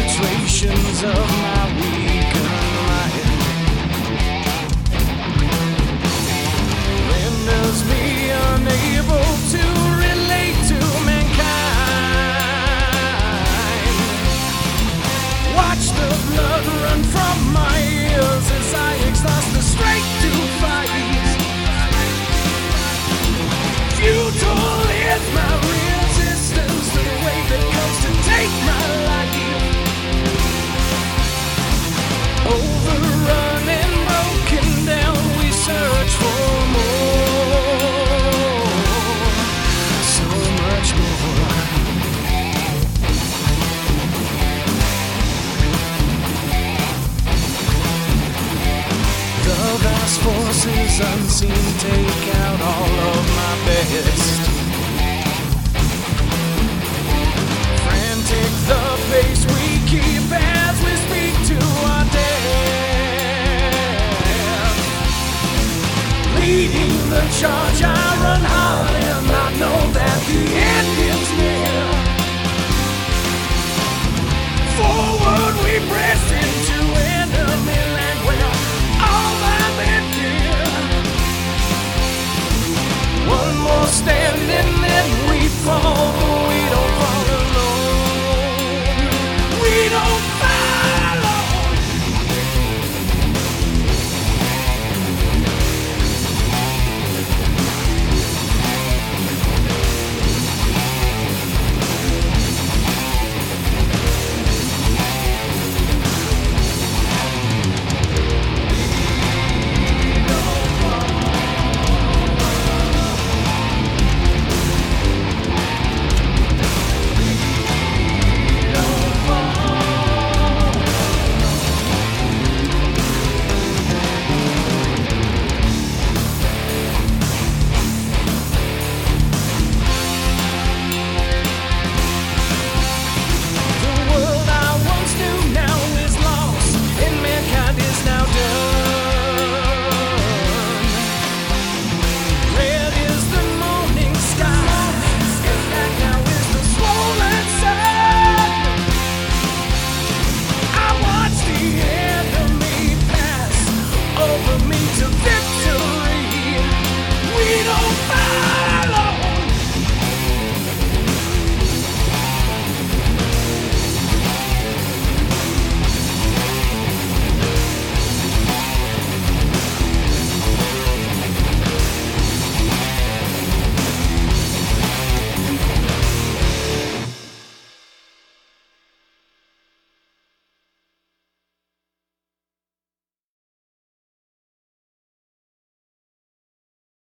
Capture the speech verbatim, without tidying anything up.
penetrations of my weakened mind renders me unable to relate to mankind. Watch the blood run from my ears as I exhaust the strength to fight. Futile is my resistance to the wave that comes to take my life. Overrun and broken down, we search for more, so much more. The vast forces unseen take out all of my best.